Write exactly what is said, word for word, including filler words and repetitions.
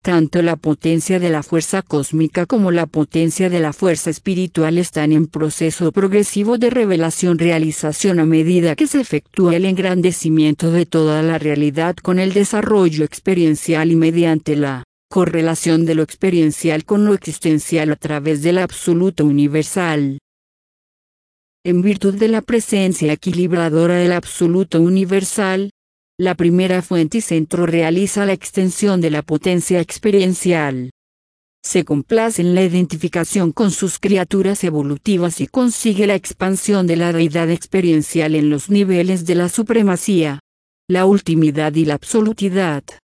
Tanto la potencia de la fuerza cósmica como la potencia de la fuerza espiritual están en proceso progresivo de revelación-realización a medida que se efectúa el engrandecimiento de toda la realidad con el desarrollo experiencial y mediante la correlación de lo experiencial con lo existencial a través del absoluto universal. En virtud de la presencia equilibradora del absoluto universal, la primera fuente y centro realiza la extensión de la potencia experiencial. Se complace en la identificación con sus criaturas evolutivas y consigue la expansión de la deidad experiencial en los niveles de la supremacía, la ultimidad y la absolutidad.